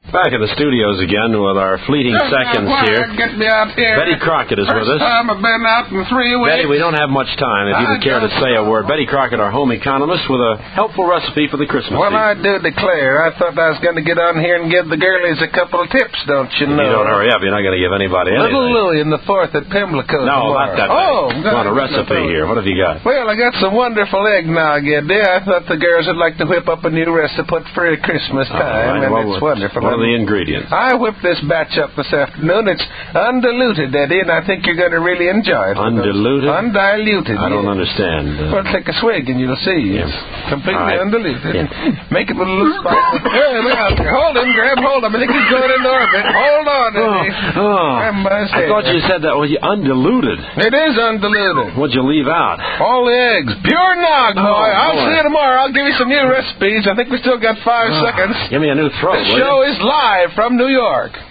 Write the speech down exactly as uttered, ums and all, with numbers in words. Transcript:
Back in the studios again with our fleeting Just seconds now, here. Get me out here. Betty Crockett is First with us. time I've been out in three weeks. Betty, we don't have much time. If you would care to say a word. Betty Crockett, our home economist, with a helpful recipe for the Christmas Well, season. I do declare, I thought I was going to get on here and give the girlies a couple of tips, don't you If know? you don't hurry up, you're not going to give anybody anything. Little Louie in the fourth at Pimlico No, tomorrow. not that. Oh, I want a recipe here. What have you got? Well, I got some wonderful eggnog, Eddie. I thought the girls would like to whip up a new recipe for Christmas time, right, and well, it's wonderful. What are the ingredients? I whipped this batch up this afternoon. It's undiluted, Eddie, and I think you're going to really enjoy it. Undiluted? Undiluted. I don't yes. understand. Uh, Well, take a swig and you'll see. Yeah. It's completely All right. undiluted. Yeah. Make it with a little spice. Hey, look out there. Hold him, Grab. Hold him. I think he's going into orbit. Hold on, Eddie. oh, oh. Grab him by his I head. thought you said that was undiluted. It is undiluted. What'd you leave out? All the eggs. Pure nog, boy. Oh, I'll boy. see you tomorrow. I'll give you some new recipes. I think we still got five Oh, seconds. Give me a new throat, This will you? show is live from New York.